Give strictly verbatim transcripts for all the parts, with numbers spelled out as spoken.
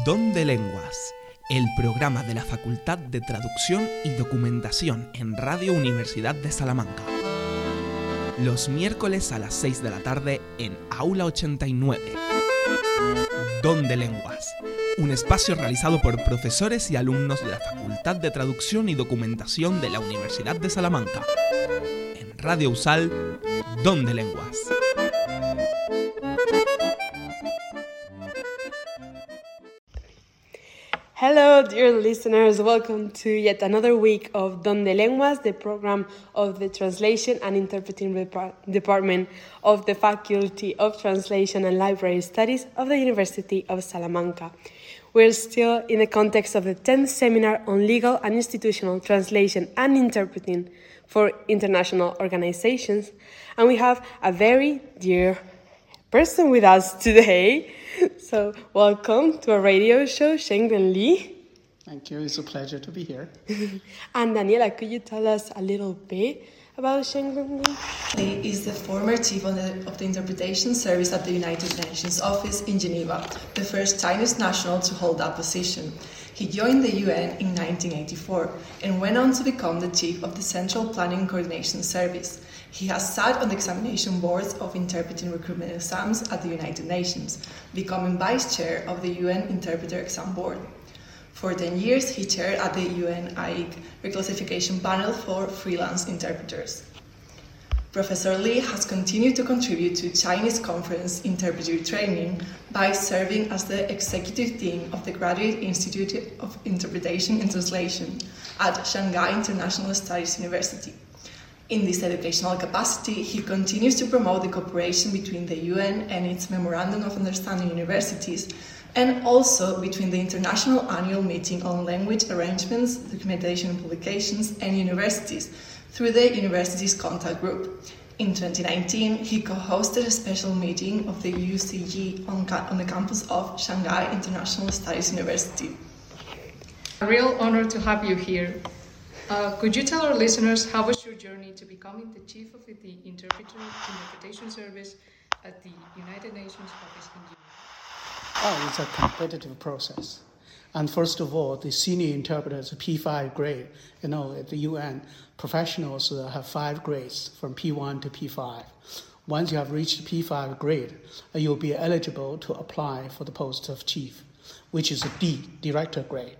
Don de Lenguas, el programa de la Facultad de Traducción y Documentación en Radio Universidad de Salamanca. Los miércoles a las seis de la tarde en Aula ochenta y nueve. Don de Lenguas, un espacio realizado por profesores y alumnos de la Facultad de Traducción y Documentación de la Universidad de Salamanca. En Radio USAL, Don de Lenguas. Hello, dear listeners. Welcome to yet another week of Don de Lenguas, the program of the Translation and Interpreting Depart- Department of the Faculty of Translation and Library Studies of the University of Salamanca. We're still in the context of the tenth Seminar on Legal and Institutional Translation and Interpreting for International Organizations, and we have a very dear person with us today. So, welcome to our radio show, Shengren Li. Thank you. It's a pleasure to be here. And Daniela, could you tell us a little bit about Shengren Li? He is the former chief of the, of the Interpretation Service at the United Nations Office in Geneva, the first Chinese national to hold that position. He joined the U N in nineteen eighty-four and went on to become the chief of the Central Planning Coordination Service. He has sat on the examination boards of interpreting recruitment exams at the United Nations, becoming vice chair of the U N Interpreter Exam Board. For ten years, he chaired at the U N I C Reclassification Panel for Freelance Interpreters. Professor Li has continued to contribute to Chinese conference interpreter training by serving as the executive dean of the Graduate Institute of Interpretation and Translation at Shanghai International Studies University. In this educational capacity, he continues to promote the cooperation between the U N and its Memorandum of Understanding universities, and also between the International Annual Meeting on Language Arrangements, Documentation and Publications, and universities through the Universities Contact Group. In twenty nineteen, he co-hosted a special meeting of the U C G on, ca- on the campus of Shanghai International Studies University. A real honor to have you here. Uh, could you tell our listeners how was your journey to becoming the chief of the Interpreter Interpretation Service at the United Nations Office in Geneva? Oh, it's a competitive process. And first of all, the senior interpreters, P five grade, you know, at the U N, professionals uh, have five grades from P one to P five. Once you have reached P five grade, uh, you'll be eligible to apply for the post of chief, which is a D, director grade.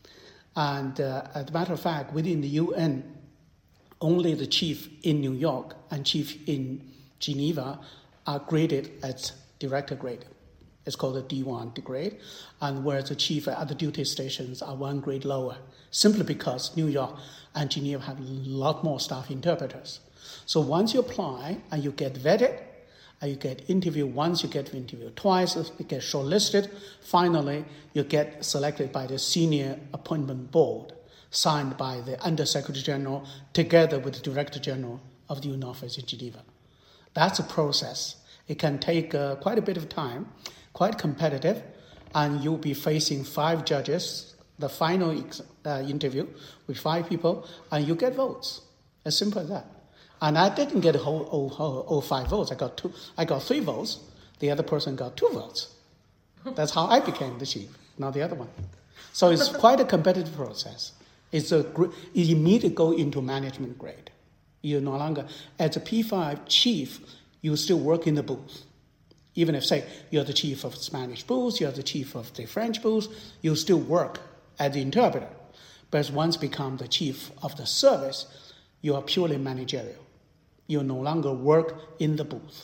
And uh, as a matter of fact, within the U N, only the chief in New York and chief in Geneva are graded as director grade. It's called a D one grade, and whereas the chief at other duty stations are one grade lower, simply because New York and Geneva have a lot more staff interpreters. So once you apply and you get vetted, and you get interviewed once, you get interviewed twice, you get shortlisted, finally you get selected by the Senior Appointment Board, signed by the Under-Secretary General together with the Director General of the U N Office in Geneva. That's a process. It can take uh, quite a bit of time, quite competitive, and you'll be facing five judges, the final ex- uh, interview with five people, and you get votes. As simple as that. And I didn't get all, all, all, all five votes. I got two. I got three votes. The other person got two votes. That's how I became the chief, not the other one. So it's quite a competitive process. It's a you immediately go into management grade. You no longer, as a P five chief, you still work in the booth. Even if, say, you're the chief of Spanish booth, you're the chief of the French booth, you still work as the interpreter. But once you become the chief of the service, you are purely managerial. You no longer work in the booth.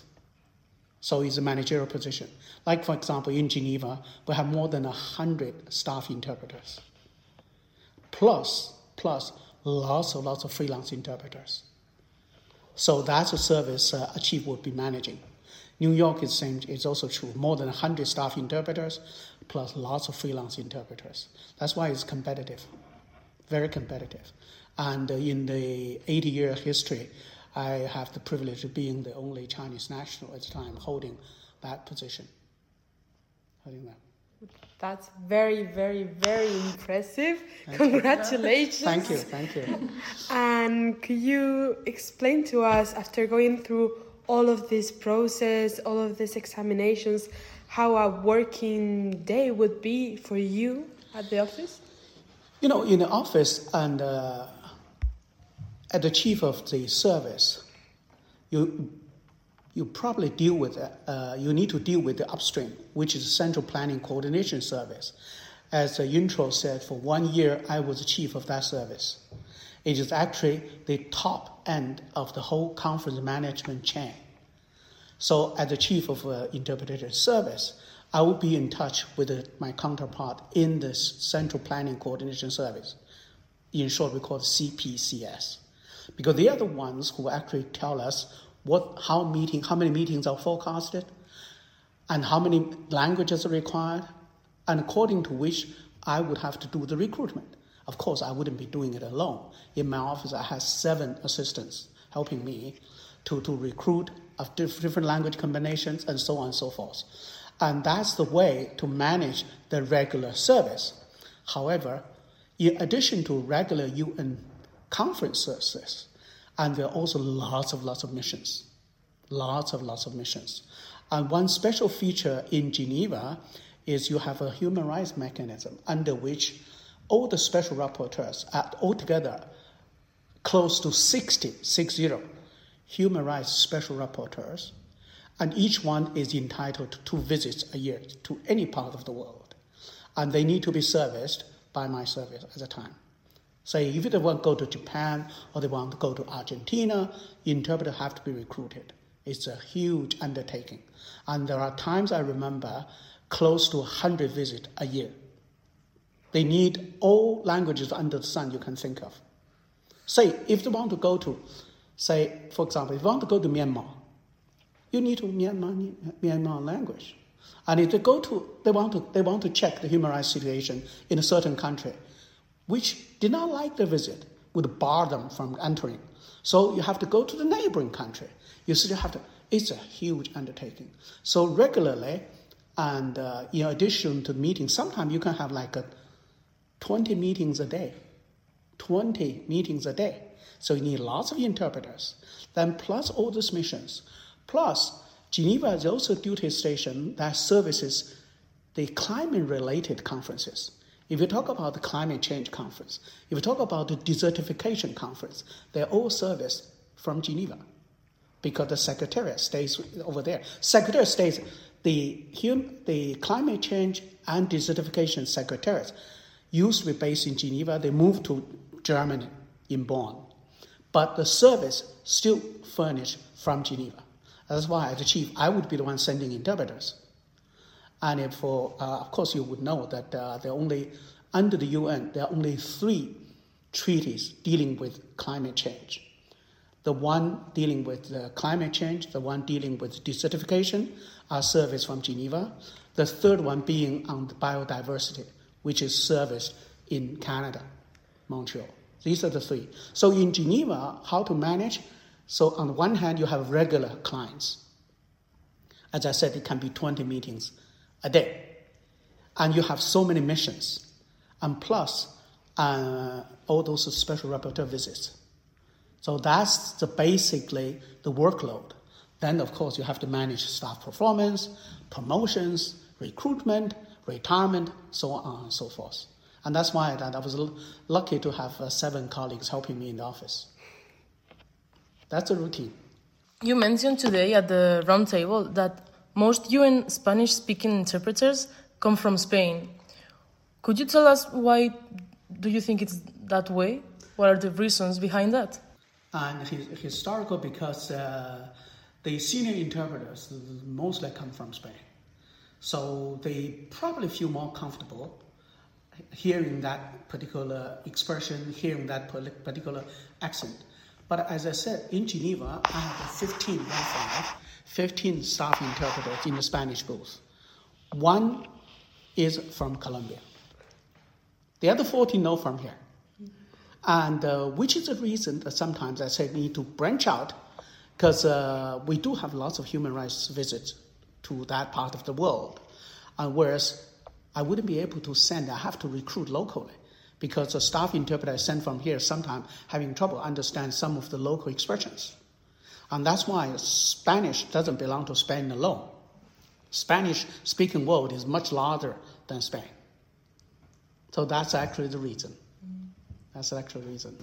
So it's a managerial position. Like, for example, in Geneva, we have more than one hundred staff interpreters, plus, plus lots and lots of freelance interpreters. So that's a service uh, a chief would be managing. New York is same. It's also true. More than one hundred staff interpreters, plus lots of freelance interpreters. That's why it's competitive, very competitive. And uh, in the eighty-year history, I have the privilege of being the only Chinese national at the time holding that position. Holding that. That's very, very, very impressive. Thank Congratulations. You. Thank you, thank you. And could you explain to us, after going through all of this process, all of these examinations, how a working day would be for you at the office? You know, in the office and uh, at the chief of the service, you you probably deal with, uh, you need to deal with the upstream, which is the Central Planning Coordination Service. As the intro said, for one year, I was the chief of that service. It is actually the top end of the whole conference management chain. So as the chief of uh, interpretation service, I will be in touch with uh, my counterpart in this Central Planning Coordination Service. In short, we call it C P C S. Because they are the ones who actually tell us what, how meeting, how many meetings are forecasted, and how many languages are required, and according to which I would have to do the recruitment. Of course, I wouldn't be doing it alone. In my office, I have seven assistants helping me to, to recruit of different language combinations and so on and so forth. And that's the way to manage the regular service. However, in addition to regular U N conferences, and there are also lots of lots of missions, lots of lots of missions. And one special feature in Geneva is you have a human rights mechanism under which all the special rapporteurs are altogether close to sixty, six zero, human rights special rapporteurs, and each one is entitled to two visits a year to any part of the world. And they need to be serviced by my service at the time. Say, if they want to go to Japan or they want to go to Argentina, interpreters have to be recruited. It's a huge undertaking. And there are times I remember close to one hundred visits a year. They need all languages under the sun you can think of. Say, if they want to go to, say, for example, if you want to go to Myanmar, you need to Myanmar, Myanmar language. And if they go to, they want to, they want to check the human rights situation in a certain country, which did not like the visit, would bar them from entering. So you have to go to the neighboring country. You still have to, it's a huge undertaking. So regularly, and uh, in addition to meetings, sometimes you can have like a twenty meetings a day, twenty meetings a day. So you need lots of interpreters. Then plus all these missions. Plus, Geneva is also a duty station that services the climate-related conferences. If you talk about the climate change conference, if you talk about the desertification conference, they're all serviced from Geneva because the Secretariat stays over there. Secretariat stays, the, the climate change and desertification secretariats used to be based in Geneva. They moved to Germany in Bonn. But the service still furnished from Geneva. That's why, as the chief, I would be the one sending interpreters. And if for, uh, of course, you would know that uh, there are only, under the U N, there are only three treaties dealing with climate change. The one dealing with uh, climate change, the one dealing with desertification, are serviced from Geneva. The third one being on the biodiversity, which is serviced in Canada, Montreal. These are the three. So in Geneva, how to manage? So on the one hand, you have regular clients. As I said, it can be twenty meetings a day. And you have so many missions. And plus, uh, all those special rapporteur visits. So that's the basically the workload. Then, of course, you have to manage staff performance, promotions, recruitment, retirement, so on and so forth. And that's why that I was l- lucky to have uh, seven colleagues helping me in the office. That's a routine. You mentioned today at the roundtable that most U N Spanish-speaking interpreters come from Spain. Could you tell us why do you think it's that way? What are the reasons behind that? And his, historical, because uh, the senior interpreters mostly come from Spain. So they probably feel more comfortable hearing that particular expression, hearing that particular accent. But as I said, in Geneva, I have fifteen, one five, fifteen staff interpreters in the Spanish booth. One is from Colombia. The other fourteen know from here. And uh, which is the reason that sometimes I say we need to branch out, because uh, we do have lots of human rights visits to that part of the world. And whereas I wouldn't be able to send, I have to recruit locally, because the staff interpreter I send from here sometimes having trouble understand some of the local expressions. And that's why Spanish doesn't belong to Spain alone. Spanish-speaking world is much larger than Spain. So that's actually the reason. That's the actual reason.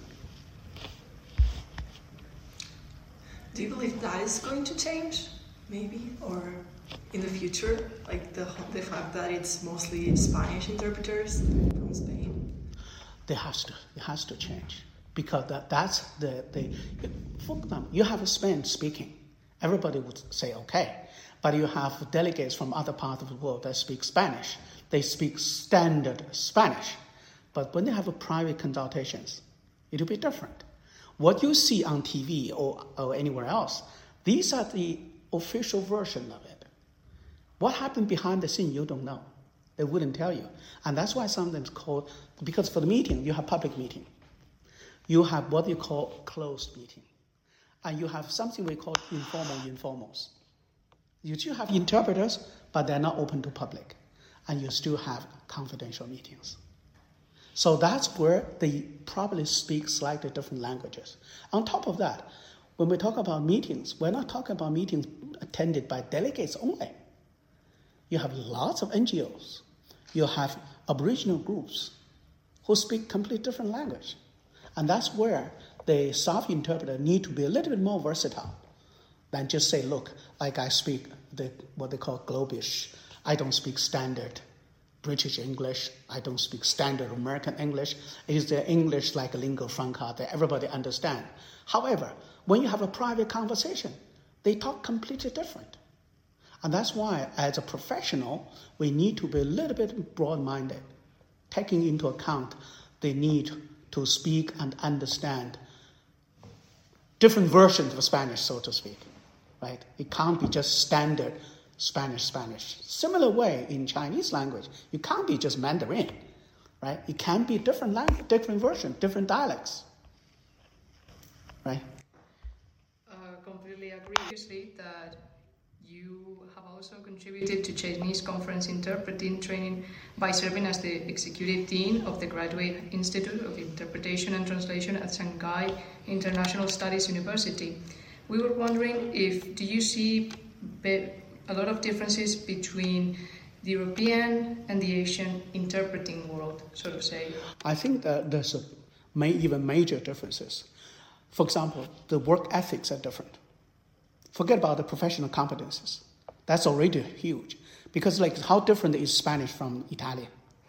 Do you believe that is going to change, maybe, or in the future, like the the fact that it's mostly Spanish interpreters from Spain? It has to. It has to change because that that's the the. For example, you have a Spain speaking, everybody would say okay, but you have delegates from other parts of the world that speak Spanish. They speak standard Spanish, but when they have a private consultations, it will be different. What you see on T V or, or anywhere else, these are the official version of it. What happened behind the scene, you don't know. They wouldn't tell you. And that's why sometimes called, because for the meeting, you have public meeting. You have what you call closed meeting. And you have something we call informal informals. You still have interpreters, but they're not open to public. And you still have confidential meetings. So that's where they probably speak slightly different languages. On top of that, when we talk about meetings, we're not talking about meetings attended by delegates only. You have lots of N G Os. You have Aboriginal groups who speak completely different language. And that's where the staff interpreter need to be a little bit more versatile than just say, look, like I speak the, what they call Globish. I don't speak standard British English. I don't speak standard American English. It is the English like a lingua franca that everybody understands. However, when you have a private conversation, they talk completely different. And that's why, as a professional, we need to be a little bit broad-minded, taking into account the need to speak and understand different versions of Spanish, so to speak, right? It can't be just standard Spanish, Spanish. Similar way in Chinese language, you can't be just Mandarin, right? It can be different language, different version, different dialects, right? Uh, completely agree. Obviously, that you have also contributed to Chinese conference interpreting training by serving as the executive dean of the Graduate Institute of Interpretation and Translation at Shanghai International Studies University. We were wondering if, do you see be- a lot of differences between the European and the Asian interpreting world, so to say? I think that there's a may, even major differences. For example, the work ethics are different. Forget about the professional competences. That's already huge. Because like how different is Spanish from Italian?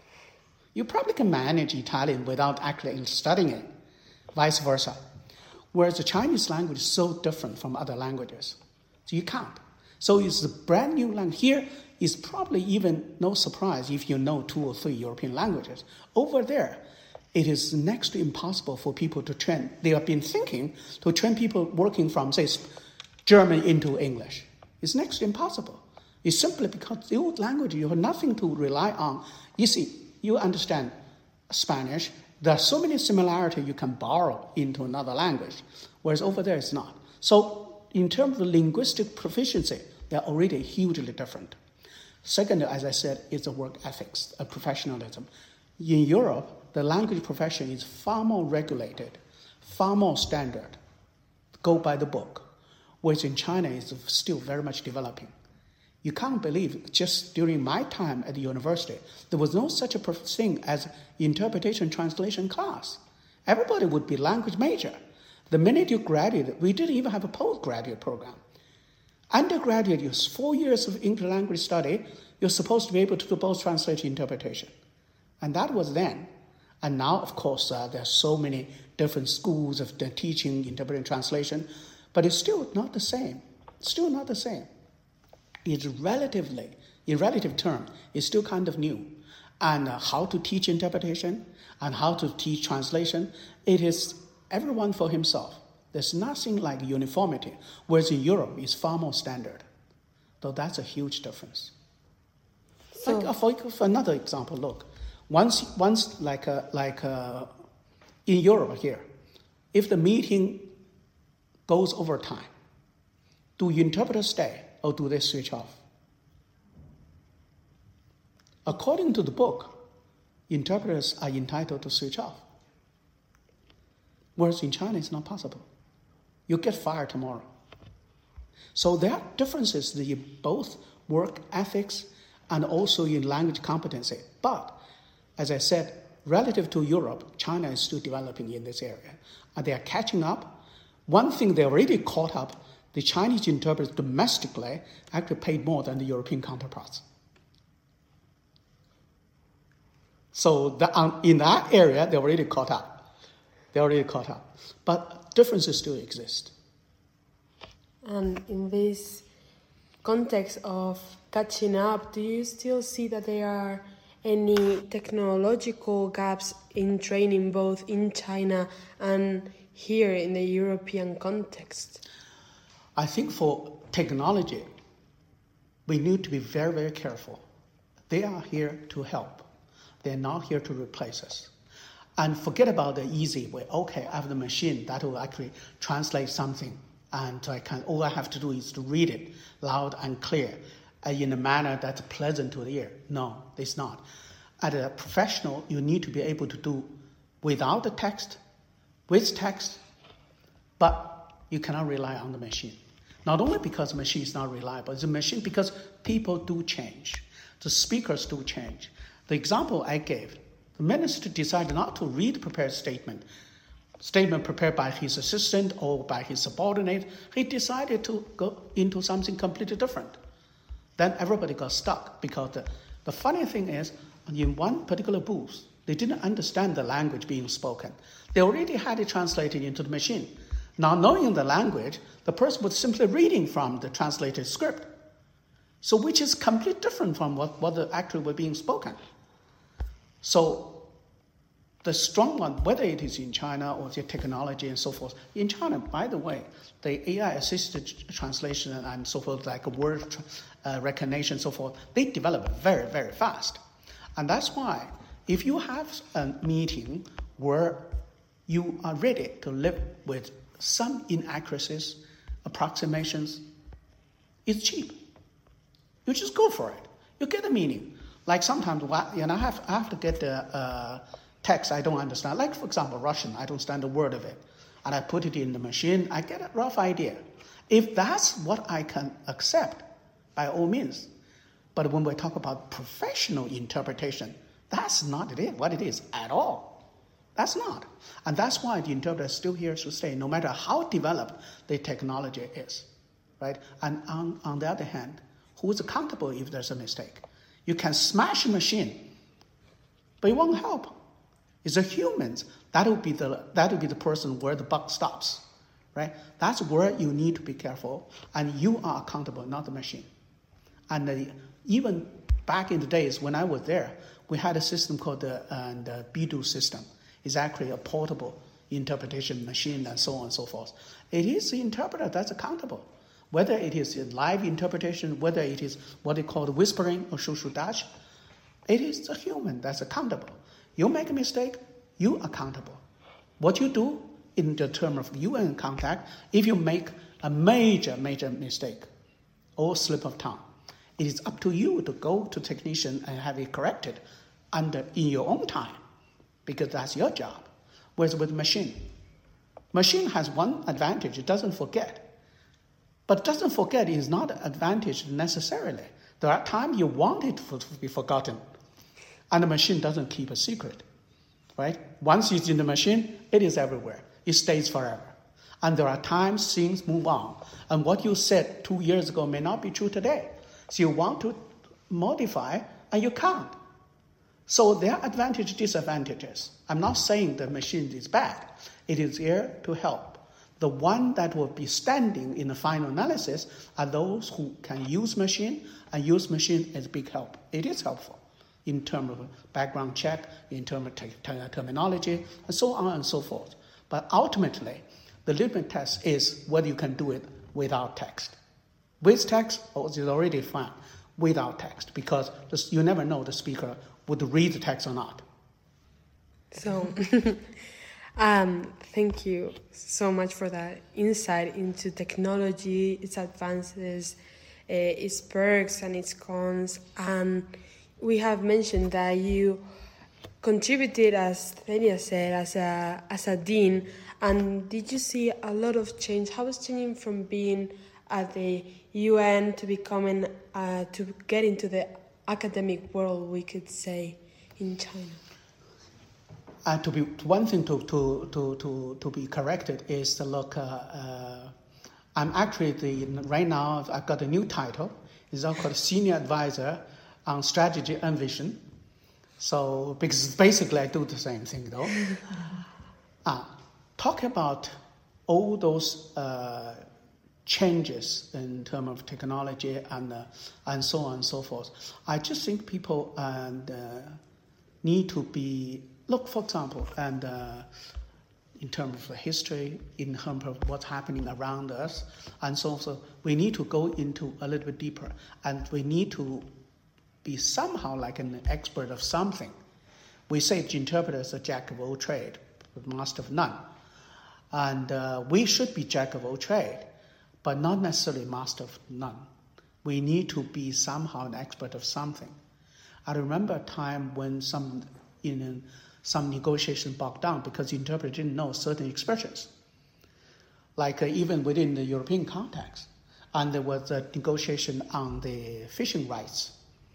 You probably can manage Italian without actually studying it, vice versa. Whereas the Chinese language is so different from other languages. So you can't. So it's a brand new language. Here is probably even no surprise if you know two or three European languages. Over there, it is next to impossible for people to train. They have been thinking to train people working from, say, German into English. It's next to impossible. It's simply because the old language, you have nothing to rely on. You see, you understand Spanish. There are so many similarities you can borrow into another language, whereas over there it's not. So in terms of linguistic proficiency, they're already hugely different. Second, as I said, is the work ethics, a professionalism. In Europe, the language profession is far more regulated, far more standard, go by the book, whereas in China it's still very much developing. You can't believe, just during my time at the university, there was no such a thing as interpretation translation class. Everybody would be language major. The minute you graduate, we didn't even have a postgraduate program. Undergraduate, you have four years of English language study, you're supposed to be able to do both translation and interpretation. And that was then. And now, of course, uh, there are so many different schools of the teaching, interpreting, translation, but it's still not the same. Still not the same. It's relatively, in relative terms, it's still kind of new. And uh, how to teach interpretation and how to teach translation, it is everyone for himself. There's nothing like uniformity, whereas in Europe, it's far more standard. So that's a huge difference. So, like, for, for another example, look, once, once like, a, like a, in Europe here, if the meeting goes over time, do interpreters stay or do they switch off? According to the book, interpreters are entitled to switch off. Whereas in China, it's not possible. You get fired tomorrow. So there are differences that you both work ethics, and also in language competency. But, as I said, relative to Europe, China is still developing in this area. And they are catching up. One thing they already caught up, the Chinese interpreters domestically actually paid more than the European counterparts. So the, um, in that area, they already caught up. They already caught up. But differences still exist. And in this context of catching up, do you still see that there are any technological gaps in training both in China and here in the European context? I think for technology, we need to be very, very careful. They are here to help. They're not here to replace us. And forget about the easy way. Okay, I have the machine that will actually translate something, and I can. All I have to do is to read it loud and clear, uh, in a manner that's pleasant to the ear. No, it's not. As a professional, you need to be able to do without the text, with text, but you cannot rely on the machine. Not only because the machine is not reliable, it's a machine because people do change. The speakers do change. The example I gave, the minister decided not to read prepared statement, statement prepared by his assistant or by his subordinate. He decided to go into something completely different. Then everybody got stuck because the, the funny thing is, in one particular booth, they didn't understand the language being spoken. They already had it translated into the machine. Now, knowing the language, the person was simply reading from the translated script. So which is completely different from what, what the actually were being spoken. So the strong one, whether it is in China or the technology and so forth, in China, by the way, the A I-assisted translation and so forth, like word uh, recognition and so forth, they develop very, very fast. And that's why if you have a meeting where you are ready to live with some inaccuracies, approximations, it's cheap. You just go for it. You get the meaning. Like sometimes, you know, I have, I have to get the uh, text I don't understand. Like, for example, Russian, I don't understand a word of it. And I put it in the machine, I get a rough idea. If that's what I can accept, by all means. But when we talk about professional interpretation, that's not it, what it is at all. That's not. And that's why the interpreter is still here to stay, no matter how developed the technology is. Right? And on, on the other hand, who is accountable if there's a mistake? You can smash a machine, but it won't help. It's the humans. That will be the that will be the person where the buck stops, right? That's where you need to be careful, and you are accountable, not the machine. And uh, even back in the days when I was there, we had a system called the, uh, the Bidu system. It's actually a portable interpretation machine and so on and so forth. It is the interpreter that's accountable. Whether it is a live interpretation, whether it is what they call whispering or shushudash, it is the human that's accountable. You make a mistake, you accountable. What you do in the term of U N contact, if you make a major, major mistake or slip of tongue, it is up to you to go to technician and have it corrected under in your own time, because that's your job. Whereas with machine, machine has one advantage, it doesn't forget. But doesn't forget is not an advantage necessarily. There are times you want it to be forgotten, and the machine doesn't keep a secret, right? Once it's in the machine, it is everywhere. It stays forever. And there are times things move on, and what you said two years ago may not be true today. So you want to modify, and you can't. So there are advantages, disadvantages. I'm not saying the machine is bad. It is here to help. The one that will be standing in the final analysis are those who can use machine, and use machine as big help. It is helpful in terms of background check, in terms of te- te- terminology, and so on and so forth. But ultimately, the litmus test is whether you can do it without text. With text, oh, it's already fine. Without text, because this, you never know the speaker would read the text or not. So... Um, thank you so much for that insight into technology, its advances, uh, its perks and its cons. And we have mentioned that you contributed, as Thenia said, as a as a dean. And did you see a lot of change? How was changing from being at the U N to becoming uh, to get into the academic world, we could say, in China? Uh, to be one thing to to to to, to be corrected is to look. Uh, uh, I'm actually the right now. I've got a new title. It's all called Senior Advisor on Strategy and Vision. So because basically I do the same thing though. uh, talk about all those uh, changes in terms of technology and uh, and so on and so forth. I just think people and uh, need to be. Look, for example, and uh, in terms of the history, in terms of what's happening around us, and so on, we need to go into a little bit deeper, and we need to be somehow like an expert of something. We say the interpreter is a jack of all trade, but master of none. And uh, we should be jack of all trade, but not necessarily master of none. We need to be somehow an expert of something. I remember a time when some, you know, some negotiation bogged down because the interpreter didn't know certain expressions, like uh, even within the European context. And there was a negotiation on the fishing rights.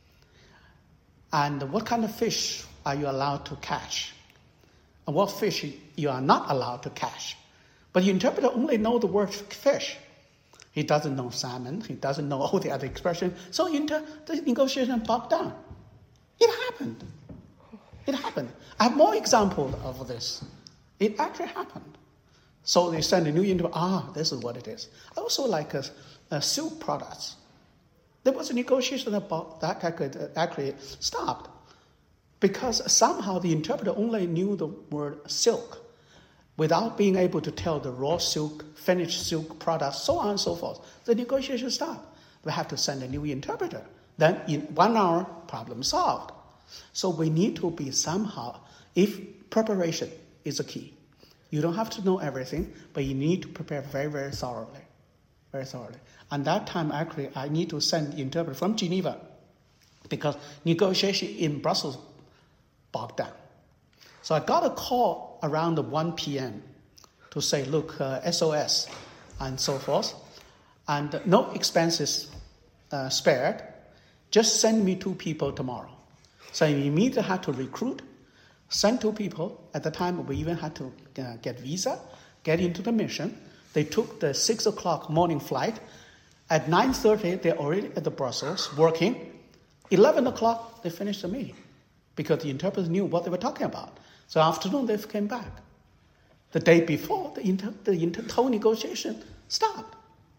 And what kind of fish are you allowed to catch? And what fish you are not allowed to catch? But the interpreter only knows the word fish. He doesn't know salmon. He doesn't know all the other expressions. So inter- the negotiation bogged down. It happened. It happened. I have more examples of this. It actually happened. So they send a new interview. Ah, this is what it is. Also like a, a silk products. There was a negotiation about that actually, actually stopped because somehow the interpreter only knew the word silk without being able to tell the raw silk, finished silk products, so on and so forth. The negotiation stopped. We have to send a new interpreter. Then in one hour, problem solved. So we need to be somehow, if preparation is a key. You don't have to know everything, but you need to prepare very, very thoroughly. Very thoroughly. And that time, actually, I need to send the interpreter from Geneva because negotiation in Brussels bogged down. So I got a call around one p.m. to say, look, uh, S O S and so forth, and no expenses uh, spared. Just send me two people tomorrow. So I immediately had to recruit, send two people. At the time, we even had to uh, get visa, get into the mission. They took the six o'clock morning flight. At nine thirty, they're already at the Brussels working. eleven o'clock, they finished the meeting because the interpreters knew what they were talking about. So afternoon, they came back. The day before, the, inter- the inter- whole negotiation stopped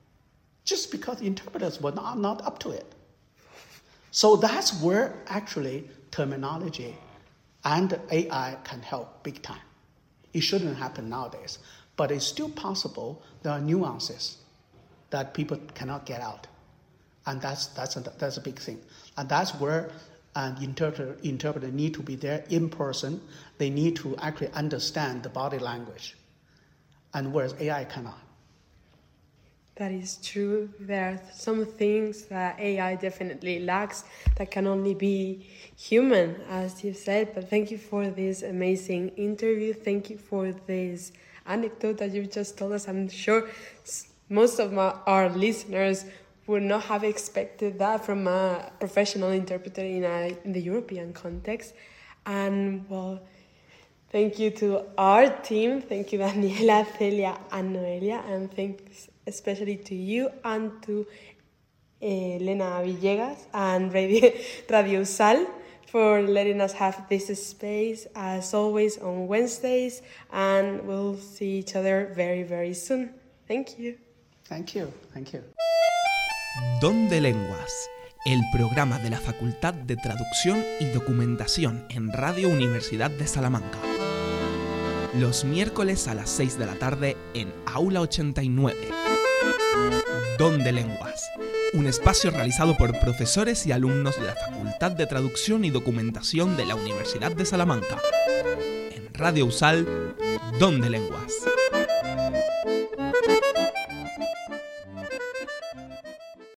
just because the interpreters were not, not up to it. So that's where actually terminology and A I can help big time. It shouldn't happen nowadays, but it's still possible. There are nuances that people cannot get out, and that's that's a, that's a big thing. And that's where an interpreter interpreter need to be there in person. They need to actually understand the body language, and whereas A I cannot. That is true. There are some things that A I definitely lacks that can only be human, as you said. But thank you for this amazing interview. Thank you for this anecdote that you just told us. I'm sure most of my, our listeners would not have expected that from a professional interpreter in, a, in the European context. And, well, thank you to our team. Thank you, Daniela, Celia, and Noelia. And thanks especially to you and to uh, Elena Villegas and Radio, Radio Sal for letting us have this space, as always, on Wednesdays. And we'll see each other very, very soon. Thank you. Thank you. Thank you. Don de Lenguas, el programa de la Facultad de Traducción y Documentación en Radio Universidad de Salamanca. Los miércoles a las seis de la tarde en Aula ochenta y nueve. Don de Lenguas, un espacio realizado por profesores y alumnos de la Facultad de Traducción y Documentación de la Universidad de Salamanca. En Radio Usal, Don de Lenguas.